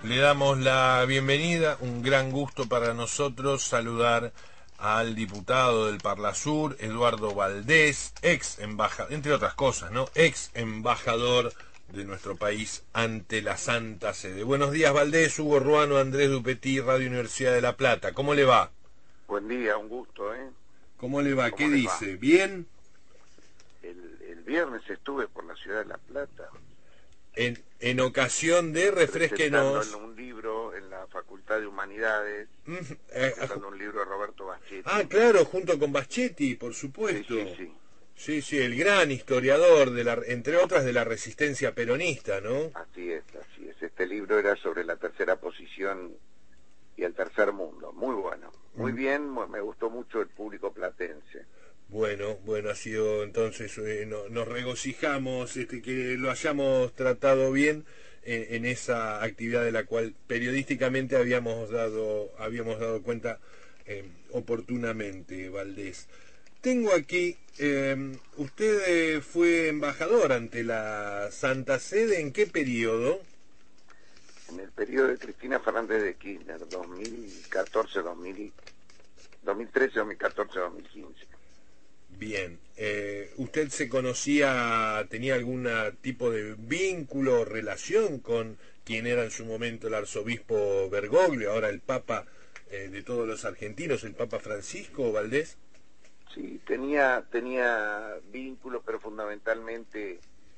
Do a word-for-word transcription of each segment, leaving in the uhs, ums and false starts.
Le damos la bienvenida, un gran gusto para nosotros saludar al diputado del Parlasur, Eduardo Valdés, ex embajador, entre otras cosas, ¿no? Ex embajador de nuestro país ante la Santa Sede. Buenos días, Valdés. Hugo Ruano, Andrés Dupetí, Radio Universidad de La Plata. ¿Cómo le va? Buen día, un gusto, ¿eh? ¿Cómo le va? ¿Cómo ¿Qué les va? dice? ¿Bien? El, el viernes estuve por la ciudad de La Plata En, en ocasión de, presentando refresquenos... un libro en la Facultad de Humanidades, Mm, eh, presentando un libro de Roberto Baschetti. ah, claro, junto con Baschetti, por Sí, supuesto. sí, sí, Sí, sí, el gran historiador, de la, entre otras, de la resistencia peronista, ¿no? así es, así es. Este libro era sobre la tercera posición y el tercer mundo. Muy bueno, muy Mm. bien, mu- me gustó mucho el público platense. Bueno, bueno, ha sido entonces, eh, no- nos regocijamos este, que lo hayamos tratado bien en, en esa actividad de la cual periodísticamente habíamos dado, habíamos dado cuenta eh, oportunamente, Valdés. Tengo aquí, eh, usted eh, fue embajador ante la Santa Sede, ¿en qué periodo? En el periodo de Cristina Fernández de Kirchner, dos mil catorce, dos mil, dos mil trece, dos mil catorce, dos mil quince. Bien, eh, ¿usted se conocía, tenía algún tipo de vínculo o relación con quien era en su momento el arzobispo Bergoglio, ahora el Papa eh, de todos los argentinos, el Papa Francisco Valdés? Sí, tenía, tenía vínculos, pero fundamentalmente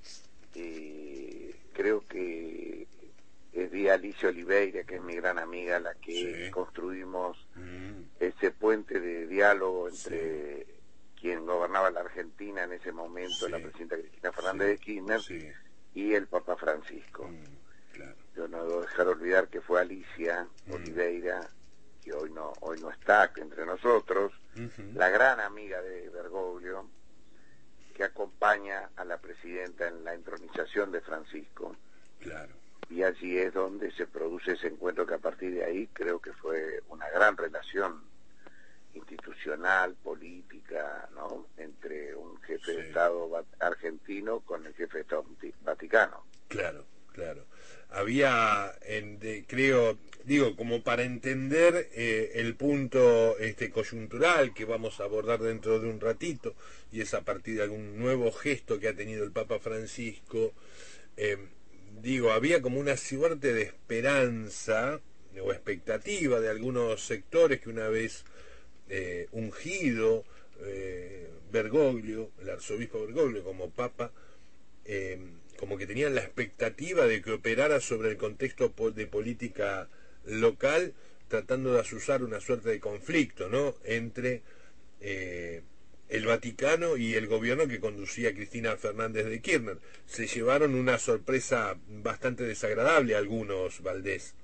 eh, creo que es de Alicia Oliveira, que es mi gran amiga, la que Sí. construimos Mm, ese puente de diálogo entre sí, quien gobernaba la Argentina en ese momento, sí, la presidenta Cristina Fernández sí, de Kirchner, sí, y el Papa Francisco. mm, claro. Yo no debo dejar de olvidar que fue Alicia Mm, Oliveira, que hoy no, hoy no está entre nosotros, ujú, la gran amiga de Bergoglio, que acompaña a la presidenta en la entronización de Francisco, claro. y allí es donde se produce ese encuentro que a partir de ahí creo que fue una gran relación institucional, política, ¿no?, entre un jefe Sí. de Estado va- argentino con el jefe de Estado vati- vaticano. Claro, claro. Había, en, de, creo, digo, como para entender eh, el punto este coyuntural que vamos a abordar dentro de un ratito, y es a partir de algún nuevo gesto que ha tenido el Papa Francisco, eh, digo, había como una suerte de esperanza o expectativa de algunos sectores que una vez eh, ungido eh, Bergoglio, el arzobispo Bergoglio como Papa, eh, como que tenían la expectativa de que operara sobre el contexto de política local, tratando de azuzar una suerte de conflicto, ¿no?, entre eh, el Vaticano y el gobierno que conducía Cristina Fernández de Kirchner. Se llevaron una sorpresa bastante desagradable algunos, Valdés.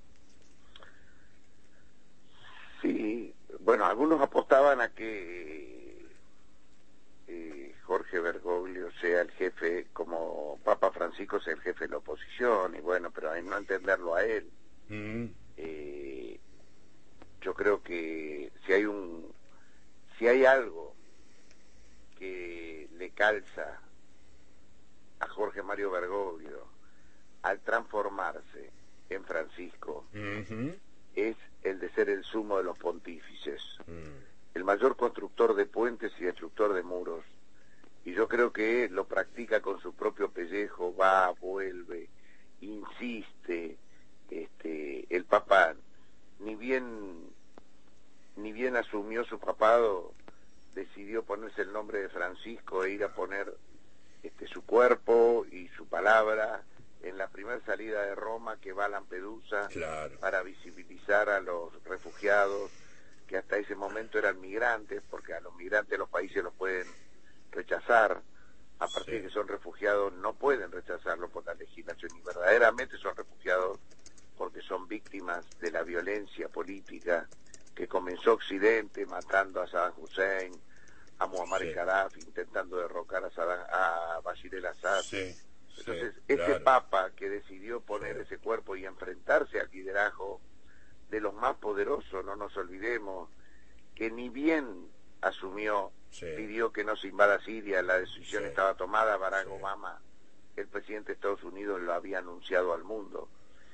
Sí, bueno, algunos apostaban a que eh, Jorge Bergoglio sea el jefe, como Papa Francisco sea el jefe de la oposición, y bueno, pero hay no entenderlo a él. Mm, Eh, yo creo que si hay un, si hay algo que le calza a Jorge Mario Bergoglio al transformarse en Francisco, mm, es el de ser el sumo de los pontífices, mm, el mayor constructor de puentes y destructor de muros, y yo creo que lo practica con su propio pellejo, va, vuelve, insiste. Este, el Papa ni bien ni bien asumió su papado, decidió ponerse el nombre de Francisco e ir a poner este, su cuerpo y su palabra en la primera salida de Roma, que va a Lampedusa, claro. para visibilizar a los refugiados, que hasta ese momento eran migrantes, porque a los migrantes los países los pueden rechazar, a partir Sí. de que son refugiados no pueden rechazarlo por la legislación, y verdaderamente son refugiados porque son víctimas de la violencia política que comenzó Occidente matando a Saddam Hussein, a Muammar Sí. Gaddafi, intentando derrocar a, Saddam, a Bashir el-Assad. Sí, sí, Entonces, este claro. Papa que decidió poner Sí. ese cuerpo y enfrentarse al liderazgo de los más poderosos, no nos olvidemos, que ni bien asumió, Sí. pidió que no se invada Siria, la decisión Sí. estaba tomada, Barack Sí. Obama, el presidente de Estados Unidos, lo había anunciado al mundo.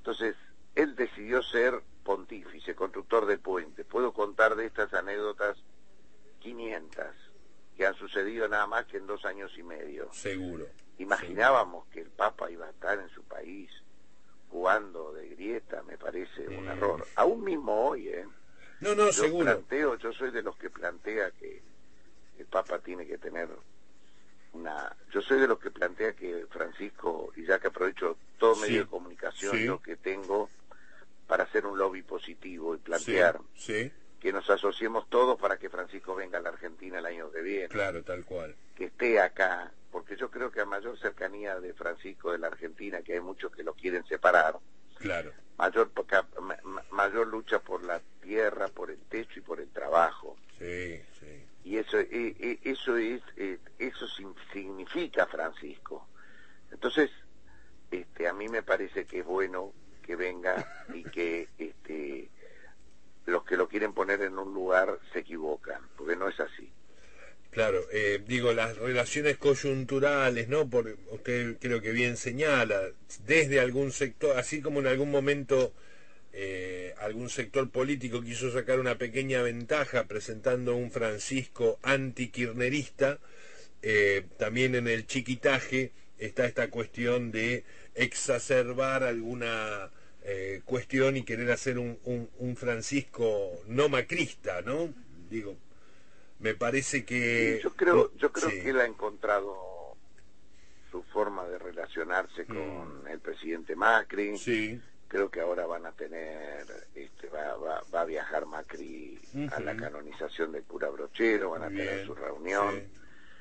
Entonces, él decidió ser pontífice, constructor de puentes. Puedo contar de estas anécdotas quinientas, que han sucedido nada más que en dos años y medio. Seguro. Imaginábamos seguro. que el Papa iba a estar en su país jugando de grieta, me parece un mm. error. Aún mismo hoy, ¿eh? No, no, yo seguro. Planteo, yo soy de los que plantea que el Papa tiene que tener una... Yo soy de los que plantea que Francisco, y ya que aprovecho todo sí. medio de comunicación sí. yo que tengo, para hacer un lobby positivo y plantear sí. Sí. que nos asociemos todos para que Francisco venga a la Argentina el año que viene. Claro, tal cual. Que esté acá, porque yo creo que a mayor cercanía de Francisco de la Argentina, que hay muchos que lo quieren separar, claro. mayor, mayor lucha por la tierra, por el techo y por el trabajo. Sí, sí. Y eso, eso es, eso significa Francisco. Entonces, este, a mí me parece que es bueno que venga y que este, los que lo quieren poner en un lugar se equivocan, porque no es así. Claro, eh, digo, las relaciones coyunturales, ¿no? Por, usted creo que bien señala, desde algún sector, así como en algún momento eh, algún sector político quiso sacar una pequeña ventaja presentando un Francisco anti-kirchnerista, eh, también en el chiquitaje está esta cuestión de exacerbar alguna eh, cuestión y querer hacer un, un, un Francisco no macrista, ¿no? Digo, me parece que... Sí, yo creo, yo creo sí. que él ha encontrado su forma de relacionarse con mm. el presidente Macri. Sí. Creo que ahora van a tener, este, va, va, va a viajar Macri uh-huh. a la canonización del cura Brochero, van a Bien, tener su reunión. Sí.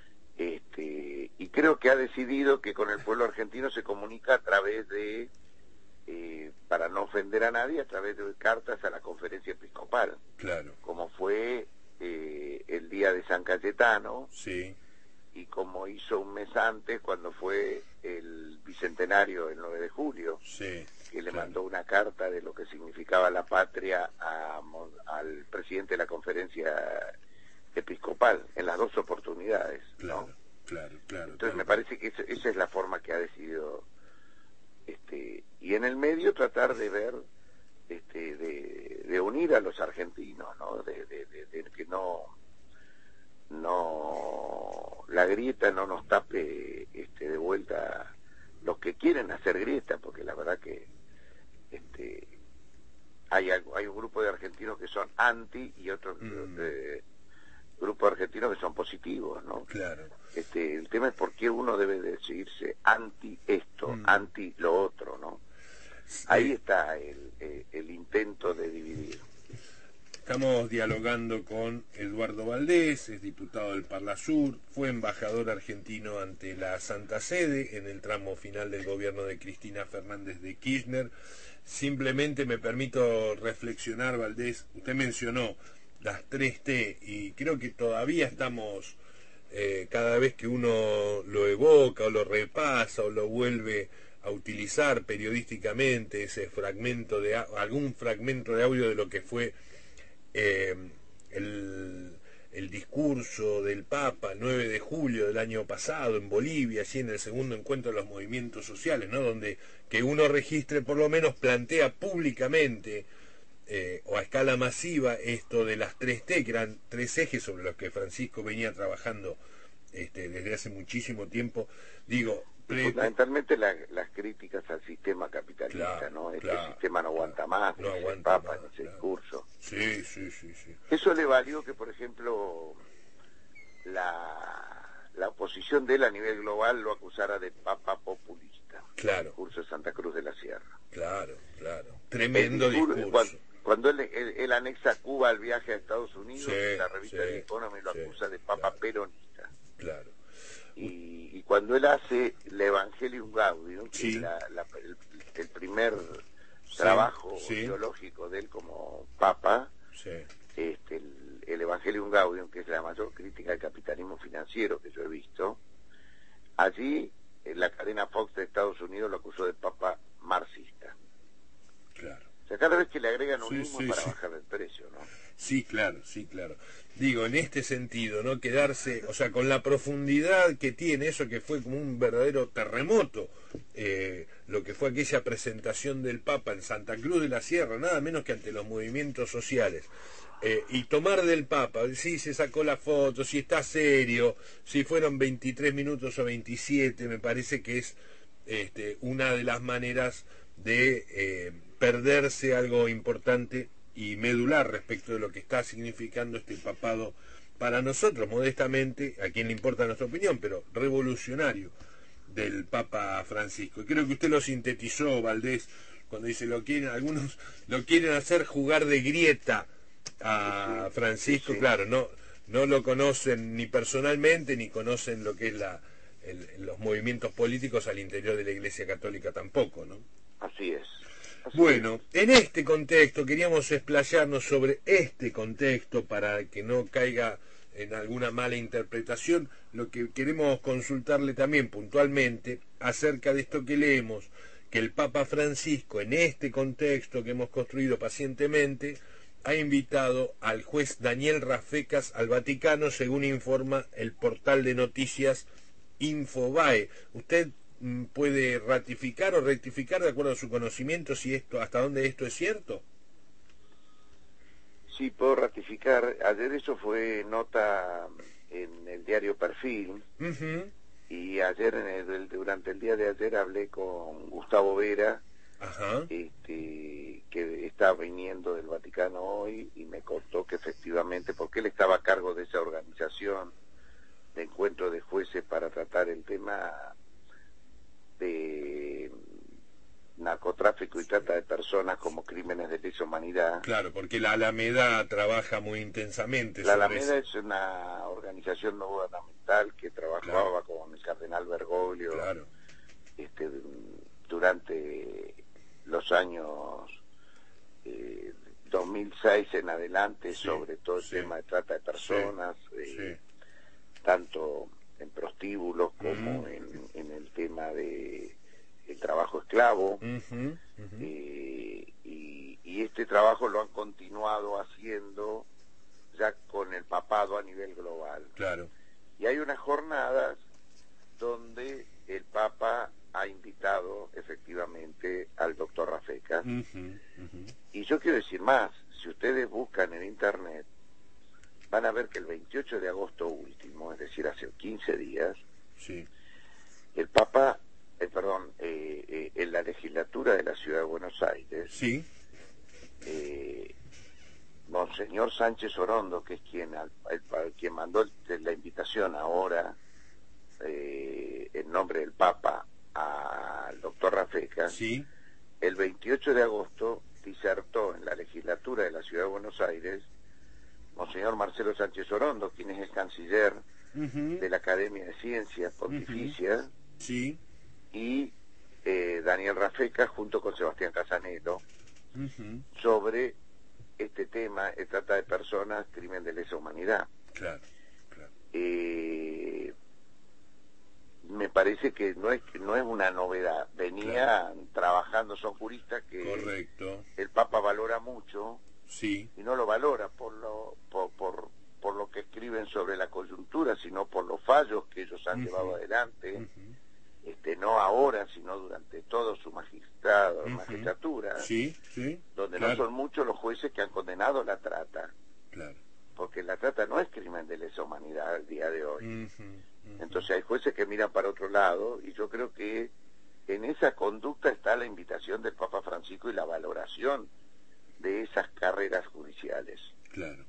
Este, y creo que ha decidido que con el pueblo argentino se comunica a través de, eh, para no ofender a nadie, a través de cartas a la conferencia episcopal. Claro. Como fue eh, el día de San Cayetano. Sí. Y como hizo un mes antes cuando fue el bicentenario, el nueve de julio. Sí. Que le claro. mandó una carta de lo que significaba la patria a, al presidente de la conferencia episcopal, en las dos oportunidades. Claro, ¿no? claro, claro. Entonces claro. me parece que esa, esa es la forma que ha decidido, este, y en el medio tratar de ver, este, de, de unir a los argentinos, ¿no? De, de, de, de que no, no, la grieta no nos tape, este, de vuelta los que quieren hacer grieta, porque la verdad que este hay hay un grupo de argentinos que son anti y otros mm. eh, grupos de argentinos que son positivos, ¿no? Claro. Este, el tema es por qué uno debe decidirse anti esto, mm. anti lo otro, ¿no? Sí. Ahí está el, el, el intento de dividir. Estamos dialogando con Eduardo Valdés, es diputado del Parlasur, fue embajador argentino ante la Santa Sede en el tramo final del gobierno de Cristina Fernández de Kirchner. Simplemente me permito reflexionar, Valdés, usted mencionó las tres T y creo que todavía estamos, eh, cada vez que uno lo evoca o lo repasa o lo vuelve a utilizar periodísticamente, ese fragmento de algún fragmento de audio de lo que fue Eh, el, el discurso del Papa el nueve de julio del año pasado en Bolivia, así en el segundo encuentro de los movimientos sociales, ¿no? Donde que uno registre, por lo menos plantea públicamente eh, o a escala masiva esto de las tres T, que eran tres ejes sobre los que Francisco venía trabajando este, desde hace muchísimo tiempo. Digo, fundamentalmente la, las críticas al sistema capitalista, claro, ¿no? Este claro, sistema no aguanta más, no ese aguanta Papa más, en ese claro. discurso. Sí, sí, sí, sí. Eso le valió que, por ejemplo, la, la oposición de él a nivel global lo acusara de Papa populista. Claro. El discurso de Santa Cruz de la Sierra. Claro, claro. Tremendo discurso, discurso. Cuando, cuando él, él, él anexa Cuba al viaje a Estados Unidos, sí, la revista sí, The Economy lo sí, acusa de Papa claro, peronista. Claro. Y, y cuando él hace la Evangelium Gaudium, que sí. es la, la, el, el primer sí, trabajo sí. teológico de él como Papa, sí. este, el, el Evangelium Gaudium, que es la mayor crítica al capitalismo financiero que yo he visto, allí en la cadena Fox de Estados Unidos lo acusó de Papa marxista. Claro. sea, cada vez que le agregan un Sí, mismo sí, para sí. bajar el precio, ¿no? Sí, claro, sí, claro. Digo, en este sentido, ¿no? Quedarse, o sea, con la profundidad que tiene eso, que fue como un verdadero terremoto, eh, lo que fue aquella presentación del Papa en Santa Cruz de la Sierra, nada menos que ante los movimientos sociales. Eh, y tomar del Papa, si se sacó la foto, si está serio, si fueron veintitrés minutos o veintisiete, me parece que es este, una de las maneras de eh, perderse algo importante y medular respecto de lo que está significando este papado para nosotros, modestamente, a quien le importa nuestra opinión, pero revolucionario del Papa Francisco. Y creo que usted lo sintetizó, Valdés, cuando dice lo quieren, algunos lo quieren hacer jugar de grieta a Sí, Francisco, sí, sí. claro, no, no lo conocen ni personalmente, ni conocen lo que es la, el, los movimientos políticos al interior de la Iglesia Católica tampoco, ¿no? Así es. Así Bueno, es. en este contexto queríamos explayarnos sobre este contexto para que no caiga en alguna mala interpretación. Lo que queremos consultarle también puntualmente acerca de esto que leemos, que el Papa Francisco en este contexto que hemos construido pacientemente ha invitado al juez Daniel Rafecas al Vaticano, según informa el portal de noticias Infobae. ¿Usted puede ratificar o rectificar de acuerdo a su conocimiento si esto, hasta dónde esto es cierto? Sí, puedo ratificar. Ayer eso fue nota en el diario Perfil. Uh-huh. Y ayer, en el, durante el día de ayer, hablé con Gustavo Vera, Ajá. este, que está viniendo del Vaticano hoy, y me contó que efectivamente, porque él estaba a cargo de esa organización de encuentro de jueces para tratar el tema de narcotráfico y trata de personas como crímenes de lesa humanidad. Claro, porque la Alameda trabaja muy intensamente La sobre Alameda eso. es una organización no gubernamental que trabajaba claro. con el cardenal Bergoglio, claro. este, durante los años eh, dos mil seis en adelante, sí, sobre todo el sí. tema de trata de personas, sí. Eh, sí. tanto en prostíbulos como uh-huh. en, en el tema de el trabajo esclavo, uh-huh, uh-huh. Eh, y, y este trabajo lo han continuado haciendo ya con el papado a nivel global. Claro. Y hay unas jornadas donde el Papa ha invitado efectivamente al doctor Rafecas, uh-huh, uh-huh. y yo quiero decir más, si ustedes buscan en internet, van a ver que el veintiocho de agosto último, es decir, hace quince días, sí. el Papa Eh, perdón, eh, eh, en la legislatura de la Ciudad de Buenos Aires, sí. eh, Monseñor Sánchez Orondo, que es quien, al, el, quien mandó el, la invitación ahora, eh, en nombre del Papa, al doctor Rafecas, sí. el veintiocho de agosto disertó en la legislatura de la Ciudad de Buenos Aires Monseñor Marcelo Sánchez Orondo, quien es el canciller uh-huh. de la Academia de Ciencias Pontificias, uh-huh. sí. y eh, Daniel Rafecas junto con Sebastián Casanelo, uh-huh. sobre este tema, el trata de personas, crimen de lesa humanidad. Claro, claro. Eh, me parece que no es no es una novedad, venían claro. trabajando, son juristas que correcto. El Papa valora mucho, sí. y no lo valora por lo por, por, por lo que escriben sobre la coyuntura, sino por los fallos que ellos han uh-huh. llevado adelante, uh-huh. Este, no ahora, sino durante todo su magistrado, uh-huh. magistratura, sí, sí, donde claro. no son muchos los jueces que han condenado la trata, claro. porque la trata no es crimen de lesa humanidad al día de hoy. Uh-huh. Uh-huh. Entonces hay jueces que miran para otro lado, y yo creo que en esa conducta está la invitación del Papa Francisco y la valoración de esas carreras judiciales. Claro.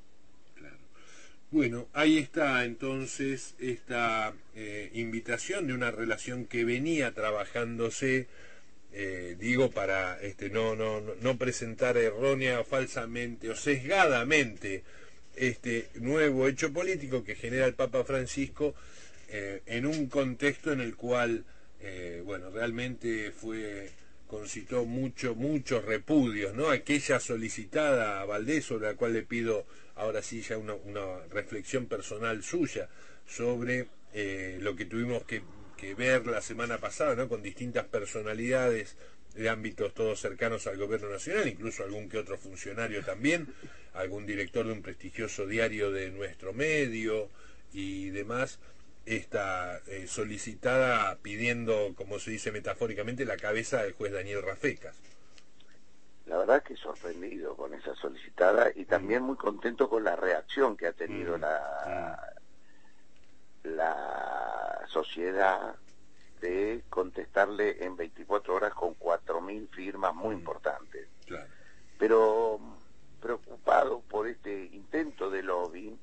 Bueno, ahí está entonces esta eh, invitación de una relación que venía trabajándose, eh, digo, para este no, no, no presentar errónea o falsamente o sesgadamente este nuevo hecho político que genera el Papa Francisco eh, en un contexto en el cual, eh, bueno, realmente fue concitó mucho, muchos repudios, ¿no? Aquella solicitada a Valdés, sobre la cual le pido ahora sí ya una, una reflexión personal suya sobre eh, lo que tuvimos que, que ver la semana pasada, ¿no? Con distintas personalidades de ámbitos todos cercanos al gobierno nacional, incluso algún que otro funcionario también, algún director de un prestigioso diario de nuestro medio y demás, está eh, solicitada pidiendo, como se dice metafóricamente, la cabeza del juez Daniel Rafecas. La verdad que sorprendido con esa solicitada y también mm. muy contento con la reacción que ha tenido mm. la, mm. la sociedad de contestarle en veinticuatro horas con cuatro mil firmas muy mm. importantes. Claro. Pero preocupado por este intento de lobby,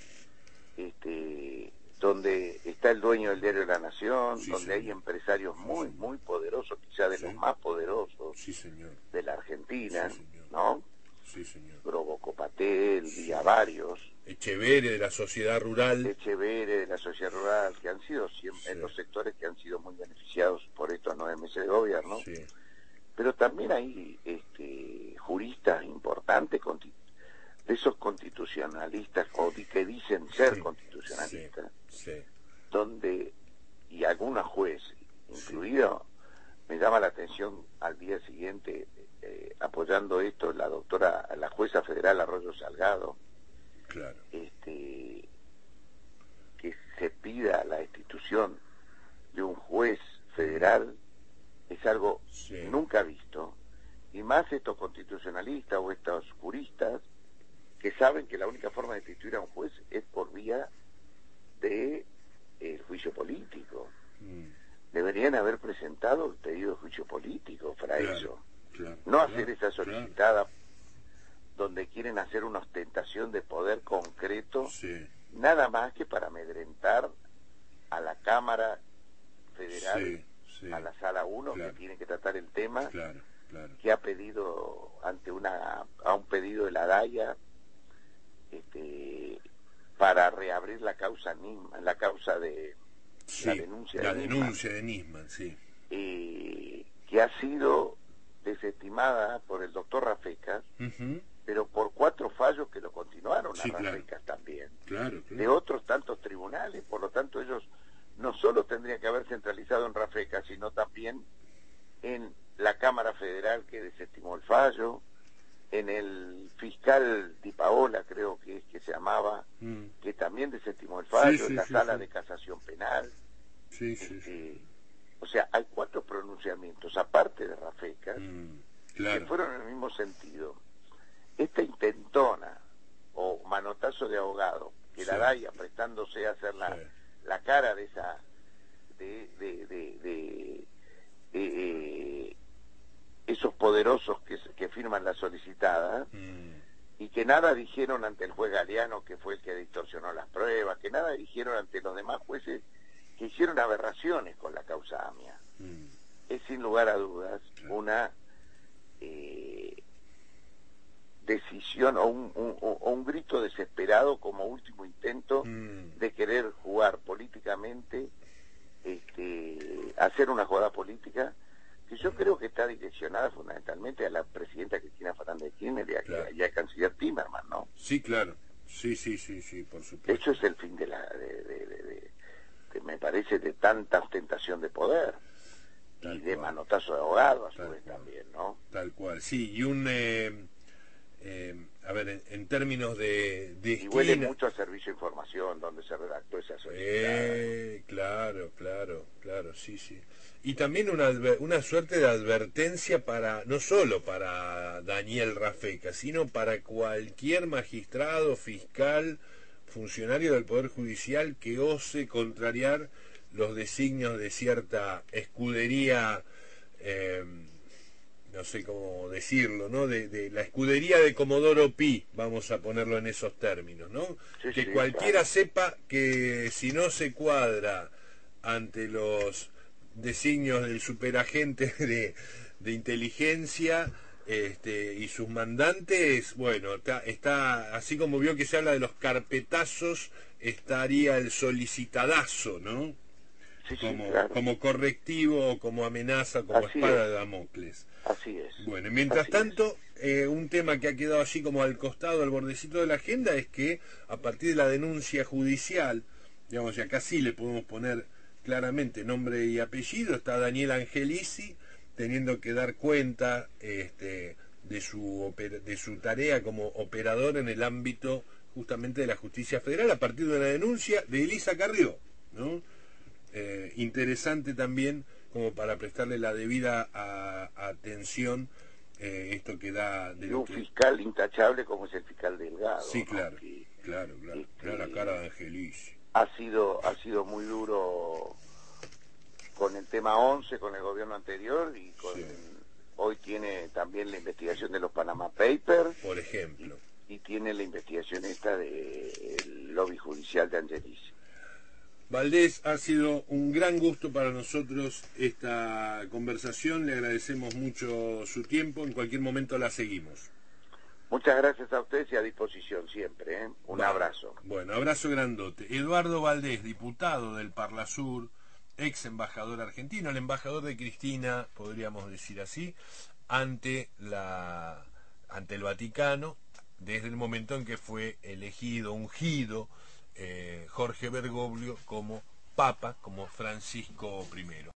este, donde está el dueño del diario de la Nación, sí, donde señor. hay empresarios muy, sí, muy poderosos, quizá de sí. los más poderosos sí, señor. de la Argentina, sí, ¿no? Sí, señor. Grobocopatel sí. y a varios. Echevere de la sociedad rural. Echevere de la sociedad rural, que han sido siempre sí. en los sectores que han sido muy beneficiados por estos nueve meses de gobierno. Sí. Pero también hay este, juristas importantes, de esos constitucionalistas o que dicen ser sí, constitucionalistas, sí, sí. donde, y algunos jueces, incluido, sí. me llama la atención al día siguiente, eh, apoyando esto, la doctora, la jueza federal Arroyo Salgado, claro. este, que se pida la destitución de un juez federal, es algo sí. nunca visto, y más estos constitucionalistas o estos juristas, que saben que la única forma de destituir a un juez es por vía de el juicio político. Mm. Deberían haber presentado el pedido de juicio político para claro, eso. Claro, no claro, hacer esa solicitada claro. donde quieren hacer una ostentación de poder concreto, sí. nada más que para amedrentar a la Cámara Federal, sí, sí. a la Sala uno, claro. que tiene que tratar el tema, claro, claro. que ha pedido ante una a un pedido de la DAIA, Este, para reabrir la causa Nisman, la causa de sí, la denuncia la de denuncia Nisman, de Nisman sí. eh, que ha sido desestimada por el doctor Rafecas, uh-huh. pero por cuatro fallos que lo continuaron sí, a Rafecas claro. también, claro, claro. de otros tantos tribunales. Por lo tanto, ellos no solo tendrían que haber centralizado en Rafecas, sino también en la Cámara Federal, que desestimó el fallo, en el fiscal Di Paola, creo que es que se llamaba, mm. que también desestimó el fallo, sí, sí, en la sí, sala sí. de casación penal. Sí, sí, este, sí. O sea, hay cuatro pronunciamientos, aparte de Rafecas, mm, claro. que fueron en el mismo sentido. Esta intentona o manotazo de abogado, que sí. la DAIA prestándose a hacer la, sí. la cara de esa, de, de, de, de, de eh, esos poderosos que, que firman la solicitada, mm. y que nada dijeron ante el juez Galeano, que fue el que distorsionó las pruebas, que nada dijeron ante los demás jueces que hicieron aberraciones con la causa AMIA. Mm. Es sin lugar a dudas claro. una eh, decisión o un, un, o un grito desesperado como último intento mm. de querer jugar políticamente, este, hacer una jugada política que yo creo que está direccionada fundamentalmente a la presidenta Cristina Fernández de Kirchner y, claro. y al canciller Timerman, ¿no? Sí, claro. Sí, sí, sí, sí, por supuesto. Eso es el fin de la, de, de, de, de, de me parece, de tanta ostentación de poder Tal y de cual. manotazo de abogado, a su Tal vez cual. también, ¿no? Tal cual, sí, y un... Eh... Eh, a ver, en, en términos de, de y huele mucho a servicio de información donde se redactó esa solicitada. Eh, claro, claro, claro, sí, sí. Y también una, una suerte de advertencia para, no solo para Daniel Rafecas, sino para cualquier magistrado, fiscal, funcionario del Poder Judicial que ose contrariar los designios de cierta escudería, eh, no sé cómo decirlo, ¿no? De, de la escudería de Comodoro Pi, vamos a ponerlo en esos términos, ¿no? Sí, que sí, cualquiera claro. sepa que si no se cuadra ante los designios del superagente de, de inteligencia este, y sus mandantes, bueno, está, está, así como vio que se habla de los carpetazos, estaría el solicitadazo, ¿no? Sí, como, sí, claro. como correctivo, como amenaza, como Así espada es. de Damocles. Así es. Bueno, mientras Así tanto, eh, un tema que ha quedado así como al costado, al bordecito de la agenda, es que a partir de la denuncia judicial, digamos, y acá sí le podemos poner claramente nombre y apellido, está Daniel Angelici, teniendo que dar cuenta este, de, su de su tarea como operador en el ámbito justamente de la justicia federal a partir de una denuncia de Elisa Carrió, ¿no? Eh, interesante también como para prestarle la debida a, a atención eh, esto que da de y lo un que... fiscal intachable como es el fiscal Delgado. Sí, claro, ¿no? que, claro, claro, este, claro, la cara de Angelici. Ha sido, ha sido muy duro con el tema once, con el gobierno anterior, y con, Sí. hoy tiene también la investigación de los Panama Papers. Por ejemplo. Y, y tiene la investigación esta del lobby judicial de Angelici. Valdés, ha sido un gran gusto para nosotros esta conversación, le agradecemos mucho su tiempo, en cualquier momento la seguimos. Muchas gracias a ustedes y a disposición siempre, ¿eh? Un Vale. abrazo. Bueno, abrazo grandote. Eduardo Valdés, diputado del Parlasur, ex embajador argentino, el embajador de Cristina, podríamos decir así, ante la ante el Vaticano, desde el momento en que fue elegido, ungido, eh, Jorge Bergoglio como Papa, como Francisco primero.